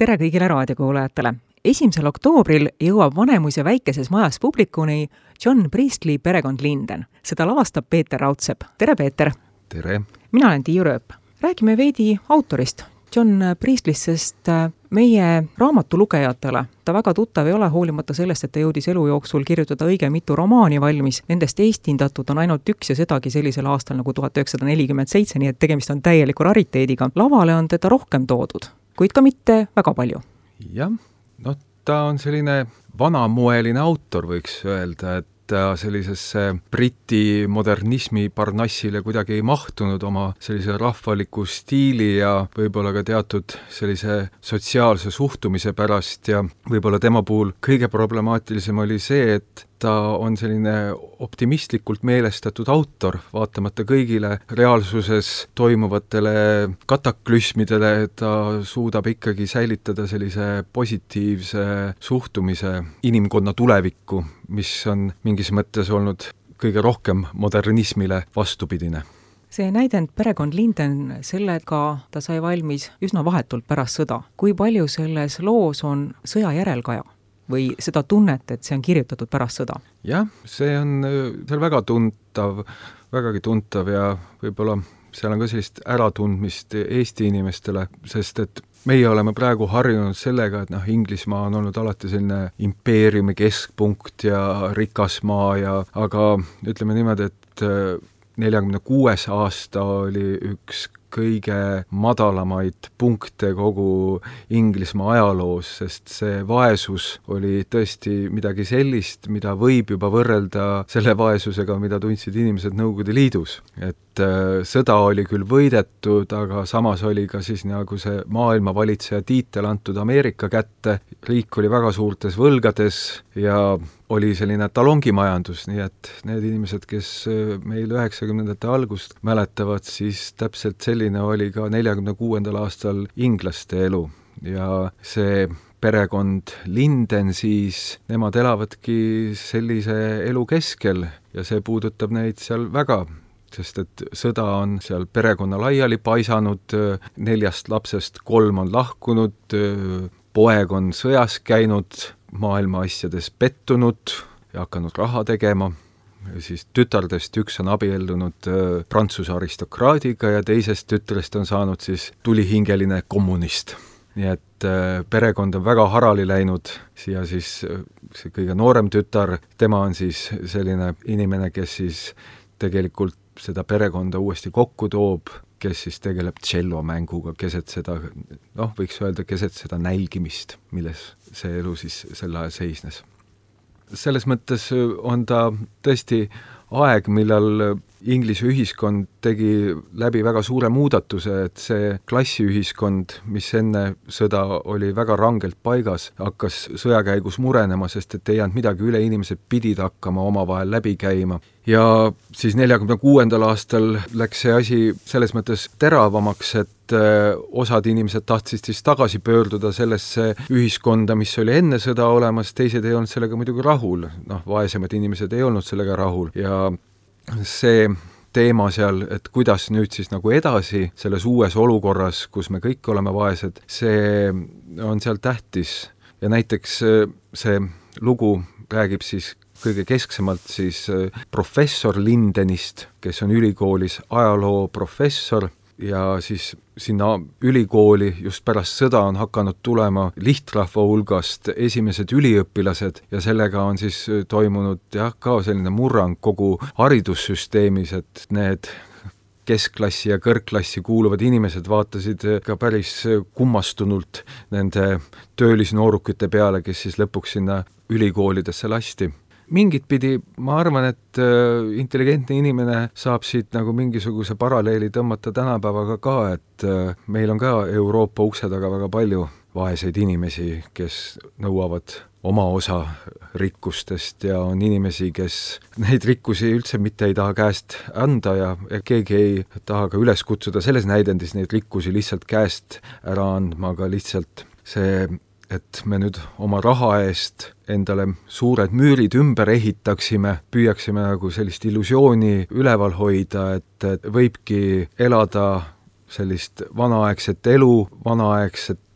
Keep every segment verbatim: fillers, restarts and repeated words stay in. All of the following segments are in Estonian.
tere kõigile raadiokuulajatele! esimesel oktoobril jõuab Vanemuise väikeses majas publikuni John Priestley perekond Linden. Seda lavastab Peeter Raudsepp. Tere, Peeter! Tere! Mina olen Tiiu Rööp. Räägime veidi autorist, John Priestley'st, sest meie raamatulugejatele ta väga tuttav ei ole, hoolimata sellest, et ta jõudis elu jooksul kirjutada õige mitu romaani valmis. Nendest eestindatud on ainult üks ja sedagi sellisel aastal nagu tuhat üheksasada nelikümmend seitse, nii et tegemist on täieliku rariteediga. Lavale on teda rohkem toodud, kuid ka mitte väga palju. Jah, no ta on selline vanamoeline autor, võiks öelda, et ta sellisesse briti modernismi parnassile kuidagi ei mahtunud oma sellise rahvaliku stiili ja võib-olla ka teatud sellise sotsiaalse suhtumise pärast ja võib-olla tema puhul kõige problemaatilisem oli see, et ta on selline optimistlikult meelestatud autor, vaatamata kõigile reaalsuses toimuvatele kataklüsmidele, ta suudab ikkagi säilitada sellise positiivse suhtumise inimkonna tulevikku, mis on mingis mõttes olnud kõige rohkem modernismile vastupidine. See näidend perekond Linden, sellega ta sai valmis üsna vahetult pärast sõda. Kui palju selles loos on sõja järelkaja? Või seda tunnet, et see on kirjutatud pärast sõda? Jah, see on seal väga tuntav, vägagi tuntav ja võib-olla seal on ka sellist äratundmist Eesti inimestele, sest et meie oleme praegu harjunud sellega, et noh, Inglismaa on olnud alati selline impeeriumi keskpunkt ja rikas maa ja aga ütleme niimoodi, et neljakümne kuues aasta oli üks kõige madalamaid punkte kogu Inglismaa ajaloos, sest see vaesus oli tõesti midagi sellist, mida võib juba võrrelda selle vaesusega, mida tundsid inimesed Nõukogude Liidus. Et äh, sõda oli küll võidetud, aga samas oli ka siis nagu see maailma valitseja tiitel antud Ameerika kätte, riik oli väga suurtes võlgades ja oli selline talongimajandus, nii et need inimesed, kes meil üheksakümnendate algust mäletavad, siis täpselt selline oli ka neljakümne kuuendal aastal inglaste elu ja see perekond Linden siis, nemad elavadki sellise elu keskel ja see puudutab neid seal väga, sest et sõda on seal perekonna laiali paisanud, neljast lapsest kolm on lahkunud, poeg on sõjas käinud, maailma asjades pettunud ja hakanud raha tegema, siis tütardest üks on abiellunud Prantsuse aristokraadiga ja teisest tütrest on saanud siis tulihingeline kommunist. Nii et perekond on väga harali läinud ja siis see kõige noorem tütar, tema on siis selline inimene, kes siis tegelikult seda perekonda uuesti kokku toob, kes siis tegeleb tšellomänguga keset seda, noh, võiks öelda keset seda nälgimist, milles see elu siis sel ajal seisnes. Selles mõttes on ta tõesti aeg, millal Inglise ühiskond tegi läbi väga suure muudatuse, et see klassiühiskond, mis enne sõda oli väga rangelt paigas, hakkas sõja käigus murenema, sest et ei jäänud midagi üle, inimesed pidid hakkama omavahel läbi käima. Ja siis neljakümne kuuendal aastal läks see asi selles mõttes teravamaks, et osad inimesed tahtsid siis tagasi pöörduda sellesse ühiskonda, mis oli enne sõda olemas, teised ei olnud sellega muidugi rahul, noh, vaesemad inimesed ei olnud sellega rahul ja see teema seal, et kuidas nüüd siis nagu edasi selles uues olukorras, kus me kõik oleme vaesed, see on seal tähtis ja näiteks see lugu räägib siis kõige kesksemalt siis professor Lindenist, kes on ülikoolis ajaloo professor ja siis sinna ülikooli just pärast sõda on hakanud tulema lihtrahva hulgast esimesed üliõpilased ja sellega on siis toimunud jah, ka selline murrang kogu haridussüsteemis, et need keskklassi ja kõrgklassi kuuluvad inimesed vaatasid ka päris kummastunult nende töölisnoorukite peale, kes siis lõpuks sinna ülikoolidesse lasti. Mingit pidi, ma arvan, et intelligentne inimene saab siit nagu mingisuguse paralleeli tõmmata tänapäevaga ka, et meil on ka Euroopa ukse taga väga palju vaeseid inimesi, kes nõuavad oma osa rikkustest ja on inimesi, kes neid rikkusi üldse mitte ei taha käest anda ja keegi ei taha ka üles kutsuda selles näidendis neid rikkusi lihtsalt käest ära andma, aga lihtsalt see, et me nüüd oma raha eest endale suured müürid ümber ehitaksime, püüaksime nagu sellist illusiooni üleval hoida, et võibki elada sellist vanaaegset elu, vanaaegset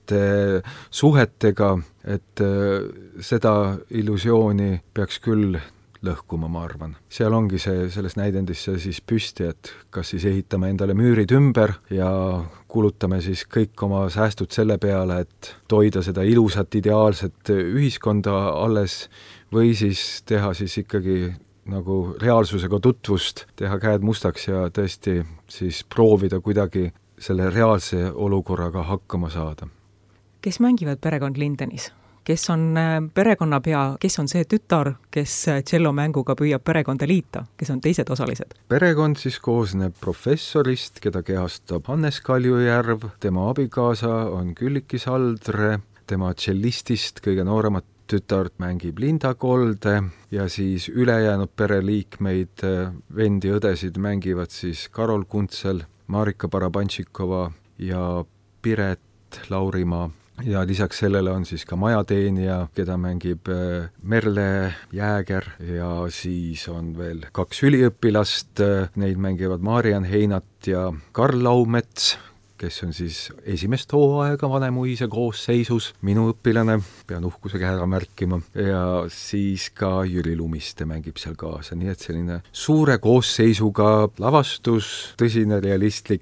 erinevate suhetega, et seda illusiooni peaks küll lõhkuma, ma arvan. Seal ongi see selles näidendis see siis püsti, et kas siis ehitame endale müürid ümber ja kulutame siis kõik oma säästud selle peale, et toida seda ilusat ideaalset ühiskonda alles, või siis teha siis ikkagi nagu reaalsusega tutvust, teha käed mustaks ja tõesti siis proovida kuidagi selle reaalse olukorraga hakkama saada. Kes mängivad perekond Lindenis? Kes on perekonnapea, kes on see tütar, kes tšellomänguga püüab perekonda liita, kes on teised osalised? Perekond siis koosneb professorist, keda kehastab Hannes Kaljujärv, tema abikaasa on Külliki Saldre, tema tšellistist kõige nooremat tütart mängib Linda Kolde ja siis ülejäänud pereliikmeid, vendi õdesid mängivad siis Karol Kuntsel, Marika Barabantšikova ja Piret Laurimaa. Ja lisaks sellele on siis ka majateenija, keda mängib Merle Jääger ja siis on veel kaks üliõpilast, neid mängivad Marian Heinat ja Karl Laumets, kes on siis esimest hooaega Vanemuise koosseisus, minu õpilane, pean uhkusega ära märkima, ja siis ka Jüri Lumiste mängib seal kaasa, nii et selline suure koosseisuga lavastus, tõsine realistlik,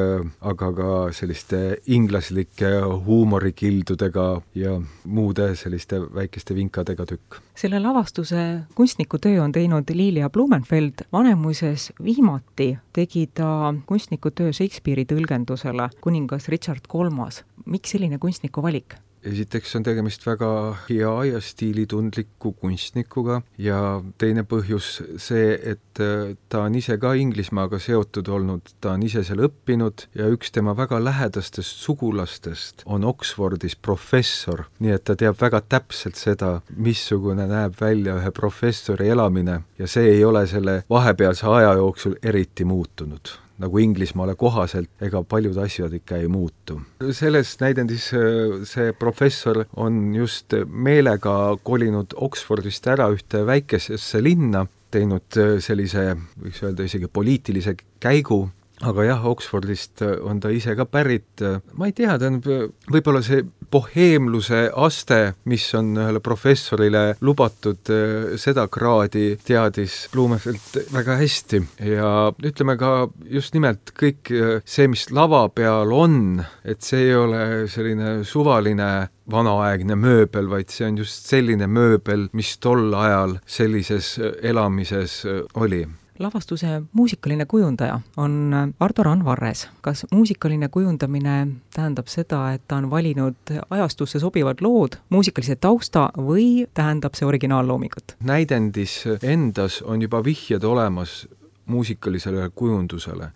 aga ka selliste inglaslike huumorikildudega ja muude selliste väikeste vinkadega tükk. Selle lavastuse kunstnikutöö on teinud Lilia Blumenfeld. Vanemuises viimati tegi ta kunstnikutöö Shakespeare'i tõlgendusele kuningas Richard kolmas. Miks selline kunstniku valik? Esiteks on tegemist väga hea ja stiilitundliku kunstnikuga ja teine põhjus see, et ta on ise ka Inglismaaga seotud olnud, ta on ise seal õppinud ja üks tema väga lähedastest sugulastest on Oxfordis professor, nii et ta teab väga täpselt seda, missugune näeb välja ühe professori elamine ja see ei ole selle vahepealse aja jooksul eriti muutunud. Nagu Inglismaale kohaselt, ega paljud asjad ikka ei muutu. Selles näidendis see professor on just meelega kolinud Oxfordist ära ühte väikesesse linna, teinud sellise, võiks öelda isegi poliitilise käigu, aga jah, Oxfordist on ta ise ka pärit, ma ei tea, ta on võib-olla see boheemluse aste, mis on ühele professorile lubatud, seda kraadi teadis Blumenfeld väga hästi ja ütleme ka just nimelt kõik see, mis lava peal on, et see ei ole selline suvaline vanaaegne mööbel, vaid see on just selline mööbel, mis tol ajal sellises elamises oli. Lavastuse muusikaline kujundaja on Ardo Randvarres. Kas muusikaline kujundamine tähendab seda, et ta on valinud ajastusse sobivad lood, muusikalise tausta või tähendab see originaalloomingut? Näidendis endas on juba vihjed olemas muusikalisele kujundusele,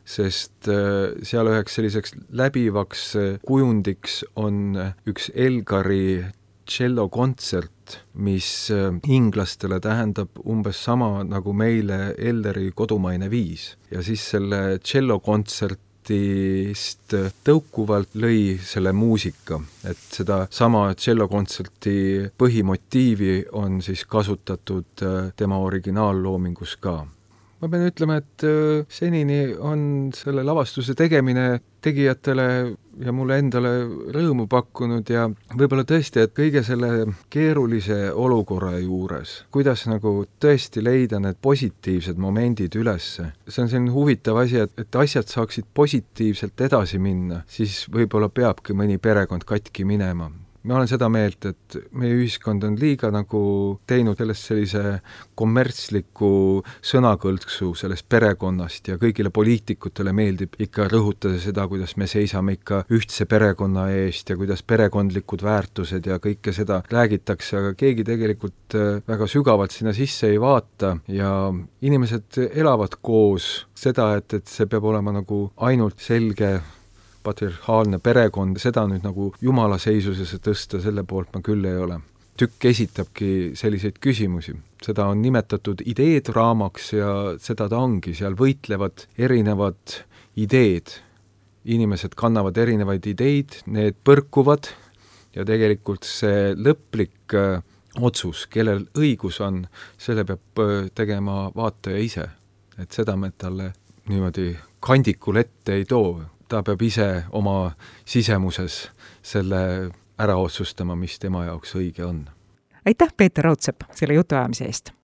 sest seal üheks selliseks läbivaks kujundiks on üks Elgari tšellokontsert, mis inglastele tähendab umbes sama nagu meile Elderi kodumaine viis. Ja siis selle tšellokontsertist tõukuvalt lõi selle muusika, et seda sama tšellokontserti põhimotiivi on siis kasutatud tema originaalloomingus ka. Ma pean ütlema, et senini on selle lavastuse tegemine tegijatele ja mulle endale rõõmu pakkunud ja võib-olla tõesti, et kõige selle keerulise olukorra juures, kuidas nagu tõesti leida need positiivsed momendid ülesse. See on selline huvitav asi, et, et asjad saaksid positiivselt edasi minna, siis võib-olla peabki mõni perekond katki minema. Ma olen seda meelt, et meie ühiskond on liiga nagu teinud sellest sellise kommertsliku sõnakõlksu sellest perekonnast ja kõigile poliitikutele meeldib ikka rõhutada seda, kuidas me seisame ikka ühtse perekonna eest ja kuidas perekondlikud väärtused ja kõike seda räägitakse, aga keegi tegelikult väga sügavalt sinna sisse ei vaata ja inimesed elavad koos seda, et, et see peab olema nagu ainult selge patriarhaalne perekond, seda nüüd nagu jumala seisusesse tõsta, selle poolt ma küll ei ole. Tükk esitabki selliseid küsimusi. Seda on nimetatud ideedraamaks ja seda ta ongi, seal võitlevad erinevad ideed. Inimesed kannavad erinevaid ideid, need põrkuvad ja tegelikult see lõplik otsus, kellel õigus on, selle peab tegema vaataja ise. Et seda me talle niimoodi kandikul ette ei too. Ta peab ise oma sisemuses selle ära otsustama, mis tema jaoks õige on. Aitäh, Peeter Raudsepp, selle jutuajamise eest!